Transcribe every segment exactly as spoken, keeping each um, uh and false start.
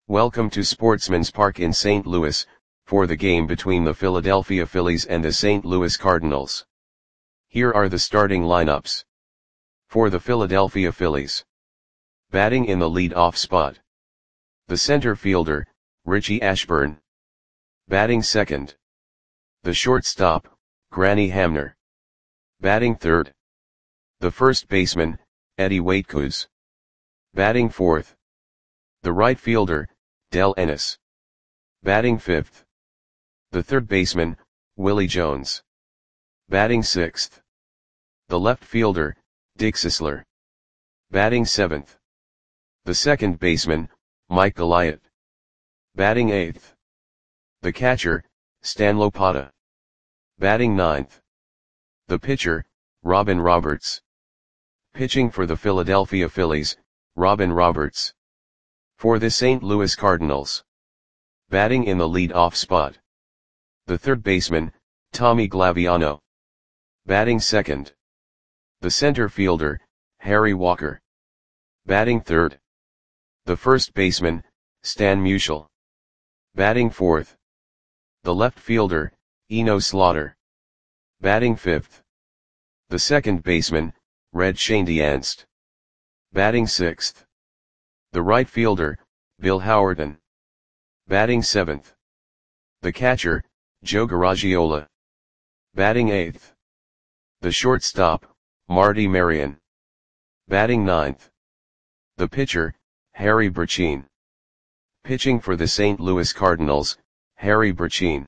Welcome to Sportsman's Park in Saint Louis, for the game between the Philadelphia Phillies and the Saint Louis Cardinals. Here are the starting lineups. For the Philadelphia Phillies. Batting in the lead-off spot. The center fielder, Richie Ashburn. Batting second. The shortstop, Granny Hamner. Batting third. The first baseman, Eddie Waitkus. Batting fourth. The right fielder, Del Ennis. Batting fifth. The third baseman, Willie Jones. Batting sixth. The left fielder, Dick Sisler. Batting seventh. The second baseman, Mike Goliath. Batting eighth. The catcher, Stan Lopata. Batting ninth. The pitcher, Robin Roberts. Pitching for the Philadelphia Phillies, Robin Roberts. For the Saint Louis Cardinals. Batting in the lead-off spot. The third baseman, Tommy Glaviano. Batting second. The center fielder, Harry Walker. Batting third. The first baseman, Stan Musial. Batting fourth. The left fielder, Eno Slaughter. Batting fifth. The second baseman, Red Schoendienst. Batting sixth. The right fielder, Bill Howerton. Batting seventh. The catcher, Joe Garagiola. Batting eighth. The shortstop, Marty Marion. Batting ninth. The pitcher, Harry Burcheen. Pitching for the Saint Louis Cardinals, Harry Burcheen.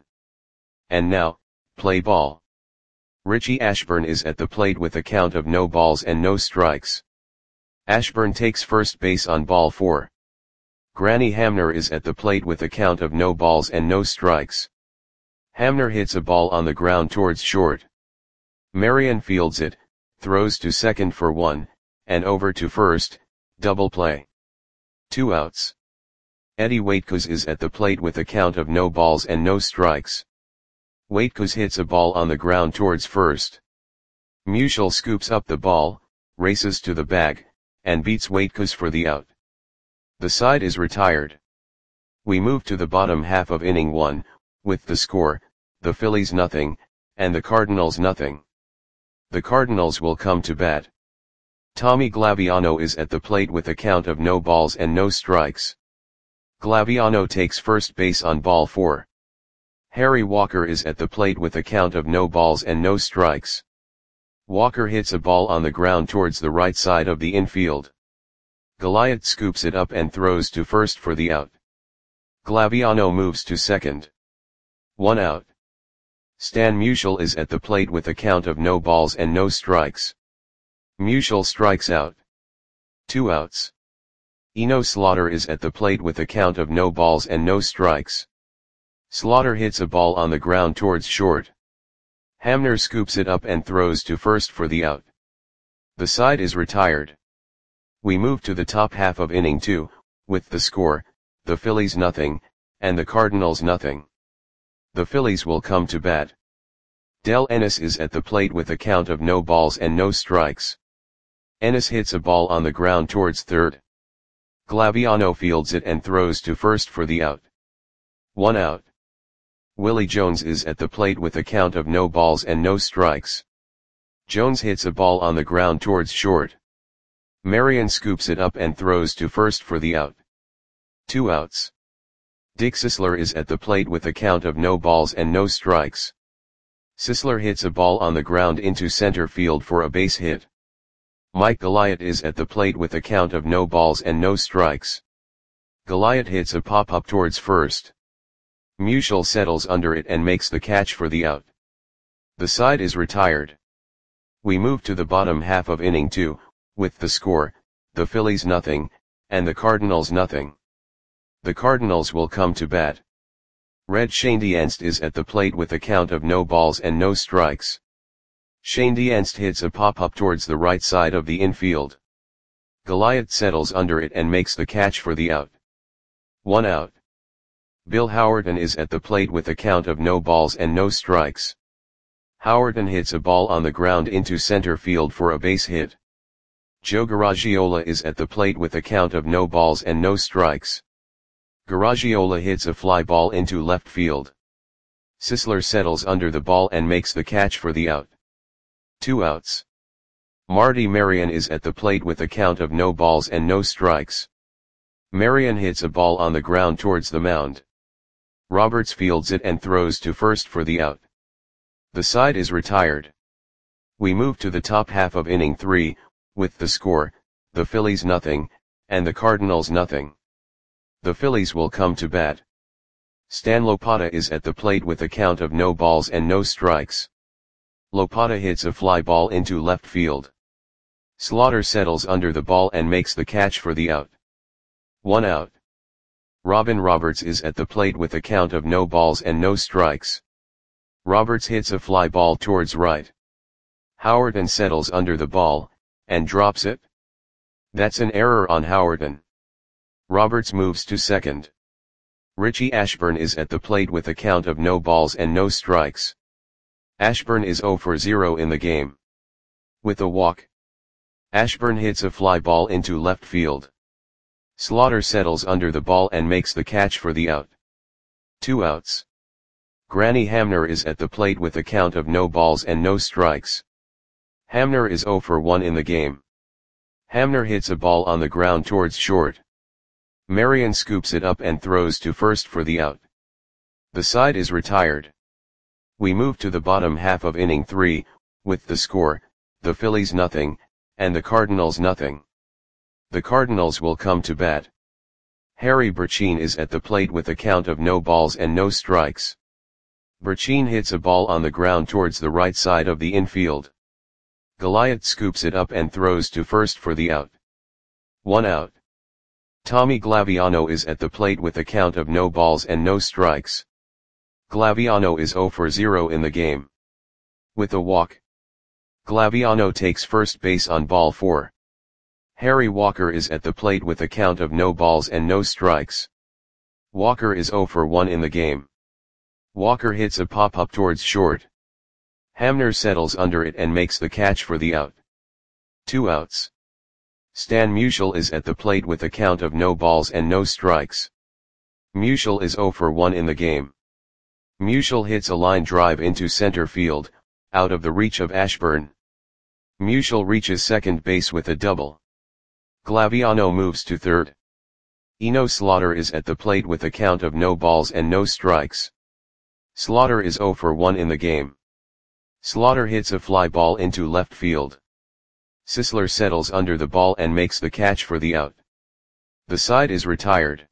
And now, play ball. Richie Ashburn is at the plate with a count of no balls and no strikes. Ashburn takes first base on ball four. Granny Hamner is at the plate with a count of no balls and no strikes. Hamner hits a ball on the ground towards short. Marion fields it, throws to second for one, and over to first, double play. Two outs. Eddie Waitkus is at the plate with a count of no balls and no strikes. Waitkus hits a ball on the ground towards first. Musial scoops up the ball, races to the bag, and beats Waitkus for the out. The side is retired. We move to the bottom half of inning one, with the score, the Phillies nothing, and the Cardinals nothing. The Cardinals will come to bat. Tommy Glaviano is at the plate with a count of no balls and no strikes. Glaviano takes first base on ball four. Harry Walker is at the plate with a count of no balls and no strikes. Walker hits a ball on the ground towards the right side of the infield. Goliath scoops it up and throws to first for the out. Glaviano moves to second. One out. Stan Musial is at the plate with a count of no balls and no strikes. Musial strikes out. Two outs. Eno Slaughter is at the plate with a count of no balls and no strikes. Slaughter hits a ball on the ground towards short. Hamner scoops it up and throws to first for the out. The side is retired. We move to the top half of inning two, with the score, the Phillies nothing, and the Cardinals nothing. The Phillies will come to bat. Del Ennis is at the plate with a count of no balls and no strikes. Ennis hits a ball on the ground towards third. Glaviano fields it and throws to first for the out. One out. Willie Jones is at the plate with a count of no balls and no strikes. Jones hits a ball on the ground towards short. Marion scoops it up and throws to first for the out. Two outs. Dick Sisler is at the plate with a count of no balls and no strikes. Sisler hits a ball on the ground into center field for a base hit. Mike Goliath is at the plate with a count of no balls and no strikes. Goliath hits a pop-up towards first. Musial settles under it and makes the catch for the out. The side is retired. We move to the bottom half of inning two, with the score, the Phillies nothing, and the Cardinals nothing. The Cardinals will come to bat. Red Schoendienst is at the plate with a count of no balls and no strikes. Schoendienst hits a pop-up towards the right side of the infield. Goliath settles under it and makes the catch for the out. One out. Bill Howerton is at the plate with a count of no balls and no strikes. Howerton hits a ball on the ground into center field for a base hit. Joe Garagiola is at the plate with a count of no balls and no strikes. Garagiola hits a fly ball into left field. Sisler settles under the ball and makes the catch for the out. Two outs. Marty Marion is at the plate with a count of no balls and no strikes. Marion hits a ball on the ground towards the mound. Roberts fields it and throws to first for the out. The side is retired. We move to the top half of inning three, with the score, the Phillies nothing, and the Cardinals nothing. The Phillies will come to bat. Stan Lopata is at the plate with a count of no balls and no strikes. Lopata hits a fly ball into left field. Slaughter settles under the ball and makes the catch for the out. One out. Robin Roberts is at the plate with a count of no balls and no strikes. Roberts hits a fly ball towards right. Howerton settles under the ball, and drops it. That's an error on Howerton. Roberts moves to second. Richie Ashburn is at the plate with a count of no balls and no strikes. Ashburn is zero for zero in the game. With a walk, Ashburn hits a fly ball into left field. Slaughter settles under the ball and makes the catch for the out. Two outs. Granny Hamner is at the plate with a count of no balls and no strikes. Hamner is zero for one in the game. Hamner hits a ball on the ground towards short. Marion scoops it up and throws to first for the out. The side is retired. We move to the bottom half of inning three, with the score, the Phillies nothing, and the Cardinals nothing. The Cardinals will come to bat. Harry Burcheen is at the plate with a count of no balls and no strikes. Burcheen hits a ball on the ground towards the right side of the infield. Goliath scoops it up and throws to first for the out. One out. Tommy Glaviano is at the plate with a count of no balls and no strikes. Glaviano is zero for zero in the game. With a walk, Glaviano takes first base on ball four. Harry Walker is at the plate with a count of no balls and no strikes. Walker is zero for one in the game. Walker hits a pop-up towards short. Hamner settles under it and makes the catch for the out. Two outs. Stan Musial is at the plate with a count of no balls and no strikes. Musial is zero for one in the game. Musial hits a line drive into center field, out of the reach of Ashburn. Musial reaches second base with a double. Glaviano moves to third. Eno Slaughter is at the plate with a count of no balls and no strikes. Slaughter is zero for one in the game. Slaughter hits a fly ball into left field. Sisler settles under the ball and makes the catch for the out. The side is retired.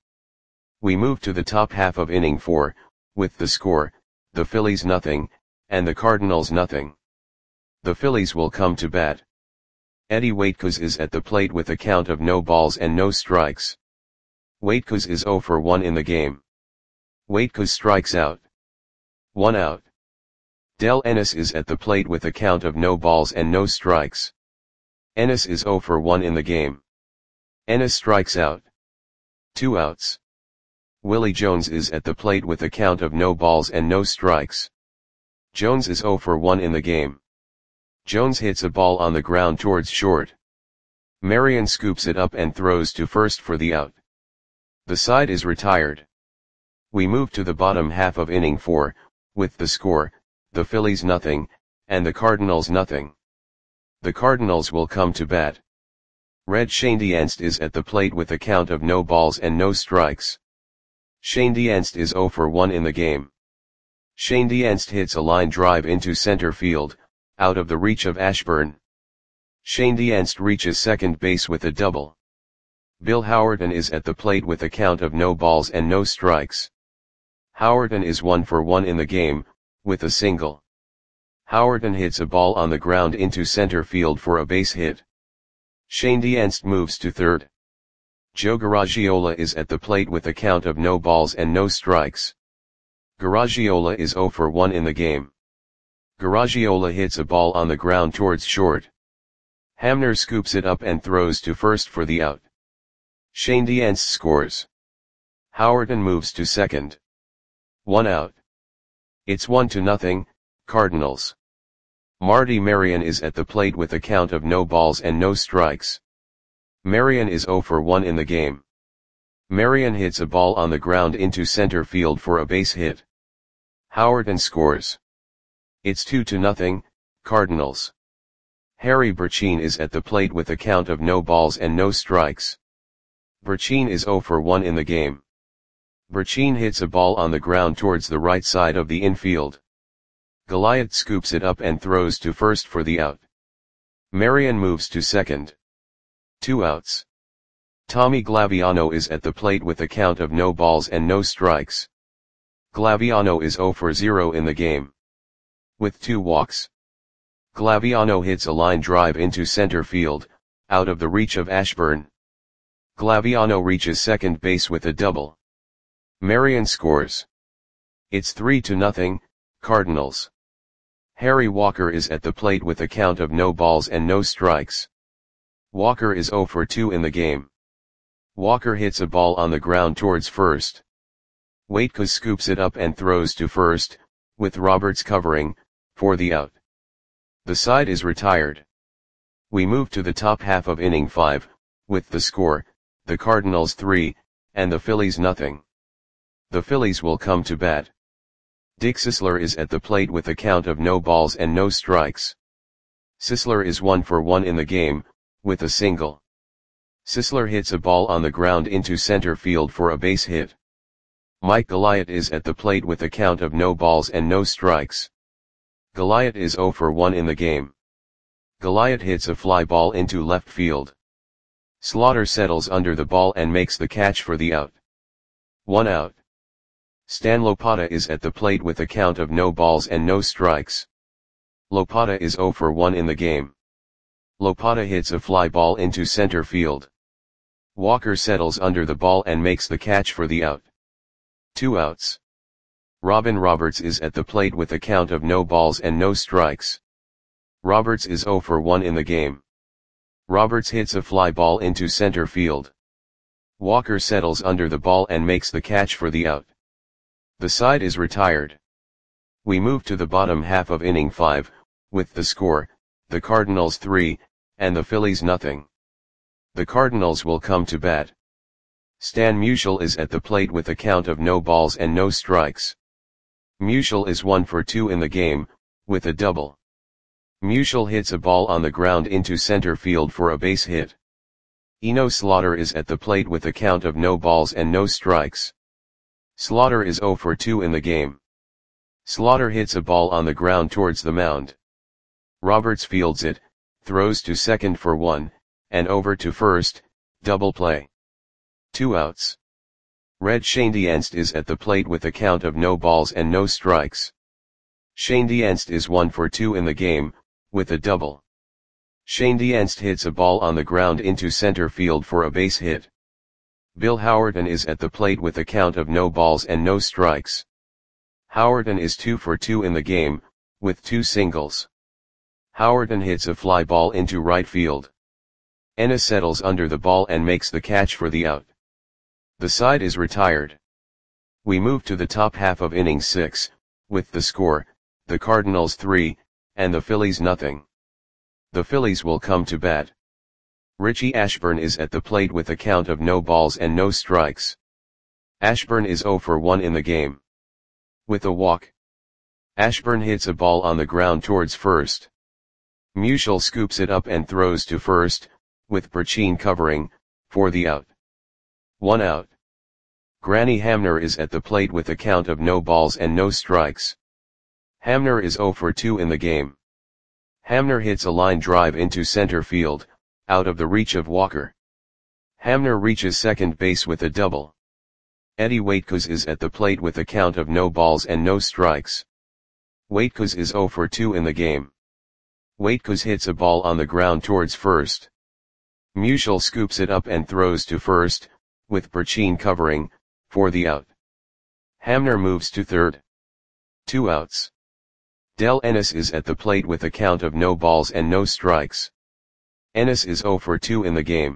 We move to the top half of inning four, with the score, the Phillies nothing, and the Cardinals nothing. The Phillies will come to bat. Eddie Waitkos is at the plate with a count of no balls and no strikes. Waitkos is zero for one in the game. Waitkos strikes out. One out. Del Ennis is at the plate with a count of no balls and no strikes. Ennis is zero for one in the game. Ennis strikes out. Two outs. Willie Jones is at the plate with a count of no balls and no strikes. Jones is zero for one in the game. Jones hits a ball on the ground towards short. Marion scoops it up and throws to first for the out. The side is retired. We move to the bottom half of inning four, with the score, the Phillies nothing, and the Cardinals nothing. The Cardinals will come to bat. Red Schoendienst is at the plate with a count of no balls and no strikes. Schoendienst is zero for one in the game. Schoendienst hits a line drive into center field, out of the reach of Ashburn. Schoendienst reaches second base with a double. Bill Howerton is at the plate with a count of no balls and no strikes. Howerton is one for one in the game, with a single. Howerton hits a ball on the ground into center field for a base hit. Schoendienst moves to third. Joe Garagiola is at the plate with a count of no balls and no strikes. Garagiola is zero for one in the game. Garagiola hits a ball on the ground towards short. Hamner scoops it up and throws to first for the out. Schoendienst scores. Howerton moves to second. One out. It's one to nothing, Cardinals. Marty Marion is at the plate with a count of no balls and no strikes. Marion is zero for one in the game. Marion hits a ball on the ground into center field for a base hit. Howerton scores. It's two to nothing, Cardinals. Harry Burcheen is at the plate with a count of no balls and no strikes. Burcheen is zero for one in the game. Burcheen hits a ball on the ground towards the right side of the infield. Goliath scoops it up and throws to first for the out. Marion moves to second. Two outs. Tommy Glaviano is at the plate with a count of no balls and no strikes. Glaviano is zero for zero in the game. With two walks. Glaviano hits a line drive into center field, out of the reach of Ashburn. Glaviano reaches second base with a double. Marion scores. It's three to nothing, Cardinals. Harry Walker is at the plate with a count of no balls and no strikes. Walker is zero for two in the game. Walker hits a ball on the ground towards first. Waitkus scoops it up and throws to first, with Roberts covering, for the out. The side is retired. We move to the top half of inning five, with the score, the Cardinals three, and the Phillies nothing. The Phillies will come to bat. Dick Sisler is at the plate with a count of no balls and no strikes. Sisler is one for one in the game, with a single. Sisler hits a ball on the ground into center field for a base hit. Mike Goliath is at the plate with a count of no balls and no strikes. Goliath is zero for one in the game. Goliath hits a fly ball into left field. Slaughter settles under the ball and makes the catch for the out. One out. Stan Lopata is at the plate with a count of no balls and no strikes. Lopata is zero for one in the game. Lopata hits a fly ball into center field. Walker settles under the ball and makes the catch for the out. Two outs. Robin Roberts is at the plate with a count of no balls and no strikes. Roberts is zero for one in the game. Roberts hits a fly ball into center field. Walker settles under the ball and makes the catch for the out. The side is retired. We move to the bottom half of inning five, with the score, the Cardinals three, and the Phillies nothing. The Cardinals will come to bat. Stan Musial is at the plate with a count of no balls and no strikes. Musial is one for two in the game, with a double. Musial hits a ball on the ground into center field for a base hit. Eno Slaughter is at the plate with a count of no balls and no strikes. Slaughter is zero for two in the game. Slaughter hits a ball on the ground towards the mound. Roberts fields it, throws to second for one, and over to first, double play. Two outs. Red Schoendienst is at the plate with a count of no balls and no strikes. Schoendienst is one for two in the game, with a double. Schoendienst hits a ball on the ground into center field for a base hit. Bill Howerton is at the plate with a count of no balls and no strikes. Howerton is two for two in the game, with two singles. Howerton hits a fly ball into right field. Ennis settles under the ball and makes the catch for the out. The side is retired. We move to the top half of inning six, with the score, the Cardinals three, and the Phillies nothing. The Phillies will come to bat. Richie Ashburn is at the plate with a count of no balls and no strikes. Ashburn is zero for one in the game. With a walk. Ashburn hits a ball on the ground towards first. Musial scoops it up and throws to first, with Burcheen covering, for the out. One out. Granny Hamner is at the plate with a count of no balls and no strikes. Hamner is zero for two in the game. Hamner hits a line drive into center field, out of the reach of Walker. Hamner reaches second base with a double. Eddie Waitkus is at the plate with a count of no balls and no strikes. Waitkus is zero for two in the game. Waitkus hits a ball on the ground towards first. Musial scoops it up and throws to first, with Burcheen covering, for the out. Hamner moves to third. Two outs. Del Ennis is at the plate with a count of no balls and no strikes. Ennis is zero for two in the game.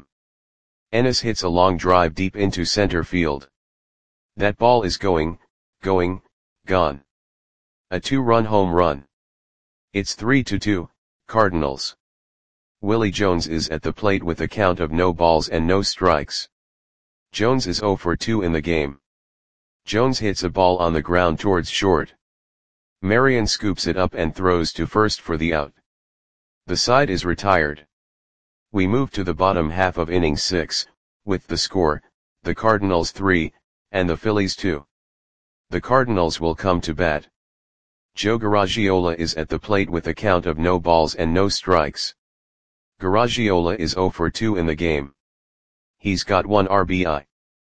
Ennis hits a long drive deep into center field. That ball is going, going, gone. A two-run home run. It's three to two, Cardinals. Willie Jones is at the plate with a count of no balls and no strikes. Jones is zero for two in the game. Jones hits a ball on the ground towards short. Marion scoops it up and throws to first for the out. The side is retired. We move to the bottom half of inning six, with the score, the Cardinals three, and the Phillies two. The Cardinals will come to bat. Joe Garagiola is at the plate with a count of no balls and no strikes. Garagiola is zero for two in the game. He's got one R B I.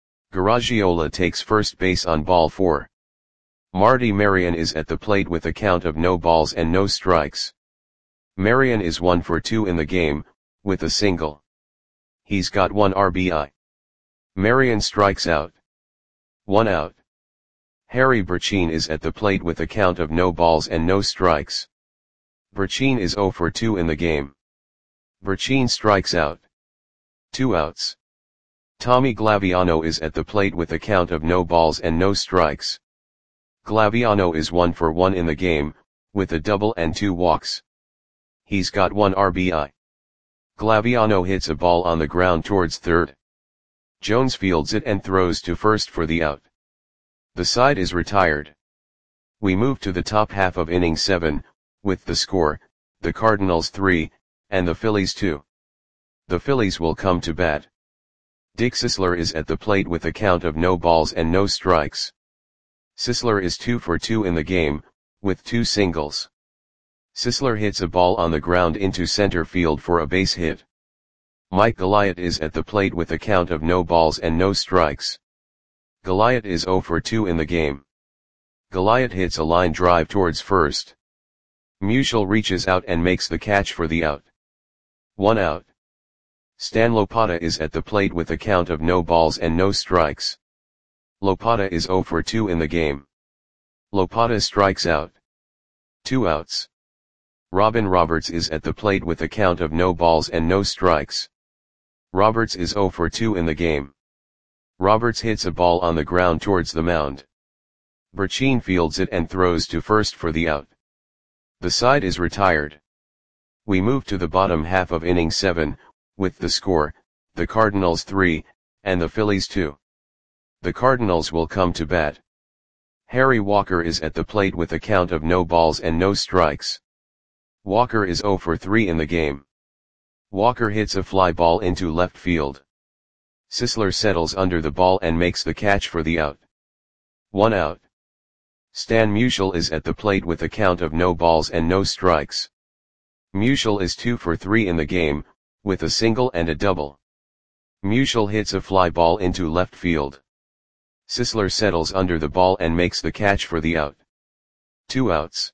Garagiola takes first base on ball four. Marty Marion is at the plate with a count of no balls and no strikes. Marion is one for two in the game, with a single. He's got one R B I. Marion strikes out. One out. Harry Burchine is at the plate with a count of no balls and no strikes. Burchine is zero for two in the game. Burchine strikes out. Two outs. Tommy Glaviano is at the plate with a count of no balls and no strikes. Glaviano is one for one in the game, with a double and two walks. He's got one R B I. Glaviano hits a ball on the ground towards third. Jones fields it and throws to first for the out. The side is retired. We move to the top half of inning seven, with the score, the Cardinals three, and the Phillies two. The Phillies will come to bat. Dick Sisler is at the plate with a count of no balls and no strikes. Sisler is two for two in the game, with two singles. Sisler hits a ball on the ground into center field for a base hit. Mike Goliath is at the plate with a count of no balls and no strikes. Goliath is zero for two in the game. Goliath hits a line drive towards first. Musial reaches out and makes the catch for the out. One out. Stan Lopata is at the plate with a count of no balls and no strikes. Lopata is zero for two in the game. Lopata strikes out. Two outs. Robin Roberts is at the plate with a count of no balls and no strikes. Roberts is zero for two in the game. Roberts hits a ball on the ground towards the mound. Burchine fields it and throws to first for the out. The side is retired. We move to the bottom half of inning seven, with the score, the Cardinals three, and the Phillies two. The Cardinals will come to bat. Harry Walker is at the plate with a count of no balls and no strikes. Walker is zero for three in the game. Walker hits a fly ball into left field. Sisler settles under the ball and makes the catch for the out. One out. Stan Musial is at the plate with a count of no balls and no strikes. Musial is two for three in the game, with a single and a double. Musial hits a fly ball into left field. Sisler settles under the ball and makes the catch for the out. Two outs.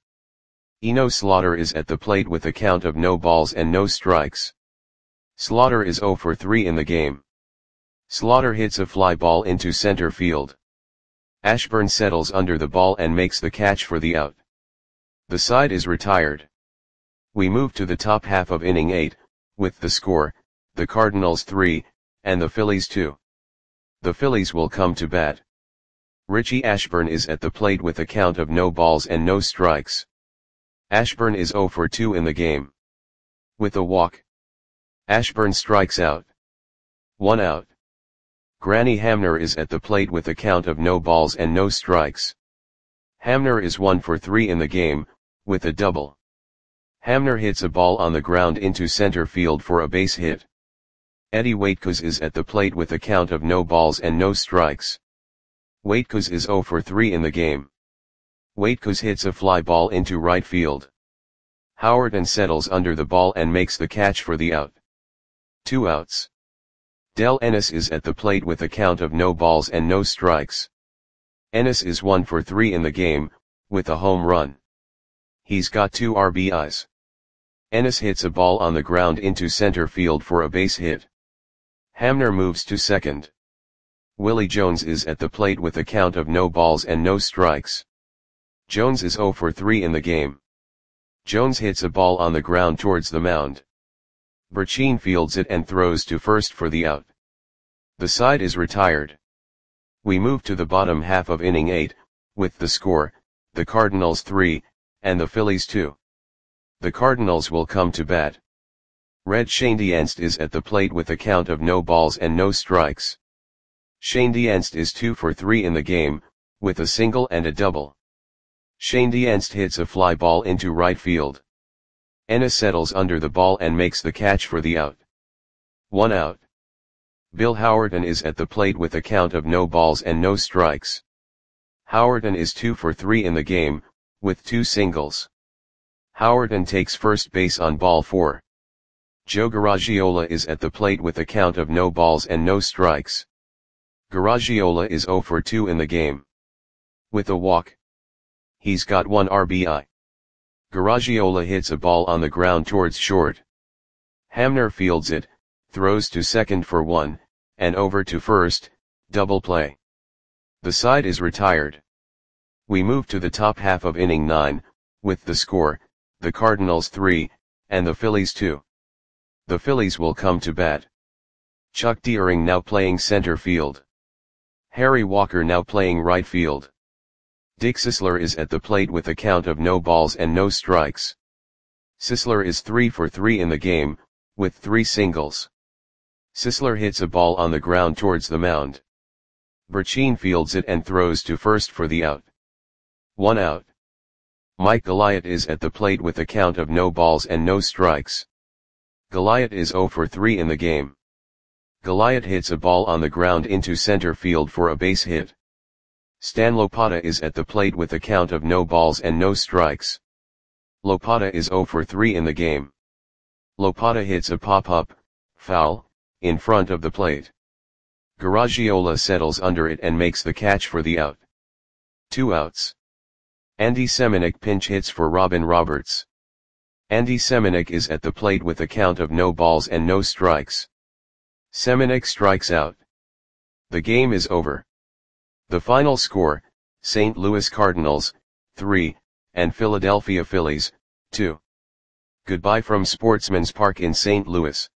Eno Slaughter is at the plate with a count of no balls and no strikes. Slaughter is zero for three in the game. Slaughter hits a fly ball into center field. Ashburn settles under the ball and makes the catch for the out. The side is retired. We move to the top half of inning eight, with the score, the Cardinals three, and the Phillies two. The Phillies will come to bat. Richie Ashburn is at the plate with a count of no balls and no strikes. Ashburn is zero for two in the game. With a walk. Ashburn strikes out. One out. Granny Hamner is at the plate with a count of no balls and no strikes. Hamner is one for three in the game, with a double. Hamner hits a ball on the ground into center field for a base hit. Eddie Waitkos is at the plate with a count of no balls and no strikes. Waitkos is zero for three in the game. Waitkos hits a fly ball into right field. Howerton settles under the ball and makes the catch for the out. Two outs. Del Ennis is at the plate with a count of no balls and no strikes. Ennis is one for three in the game, with a home run. He's got two R B Is. Ennis hits a ball on the ground into center field for a base hit. Hamner moves to second. Willie Jones is at the plate with a count of no balls and no strikes. Jones is zero for three in the game. Jones hits a ball on the ground towards the mound. Burchine fields it and throws to first for the out. The side is retired. We move to the bottom half of inning eight, with the score, the Cardinals three, and the Phillies two. The Cardinals will come to bat. Red Schoendienst is at the plate with a count of no balls and no strikes. Schoendienst is two for three in the game, with a single and a double. Schoendienst hits a fly ball into right field. Enna settles under the ball and makes the catch for the out. One out. Bill Howerton is at the plate with a count of no balls and no strikes. Howerton is two for three in the game, with two singles. Howerton takes first base on ball four. Joe Garagiola is at the plate with a count of no balls and no strikes. Garagiola is zero for two in the game. With a walk. He's got one R B I. Garagiola hits a ball on the ground towards short. Hamner fields it, throws to second for one, and over to first, double play. The side is retired. We move to the top half of inning nine, with the score, the Cardinals three, and the Phillies two. The Phillies will come to bat. Chuck Deering now playing center field. Harry Walker now playing right field. Dick Sisler is at the plate with a count of no balls and no strikes. Sisler is three for three in the game, with three singles. Sisler hits a ball on the ground towards the mound. Burcheen fields it and throws to first for the out. One out. Mike Goliath is at the plate with a count of no balls and no strikes. Goliath is zero for three in the game. Goliath hits a ball on the ground into center field for a base hit. Stan Lopata is at the plate with a count of no balls and no strikes. Lopata is zero for three in the game. Lopata hits a pop-up, foul, in front of the plate. Garagiola settles under it and makes the catch for the out. Two outs. Andy Semenuk pinch hits for Robin Roberts. Andy Semenuk is at the plate with a count of no balls and no strikes. Semenuk strikes out. The game is over. The final score, Saint Louis Cardinals, three, and Philadelphia Phillies, two. Goodbye from Sportsman's Park in Saint Louis.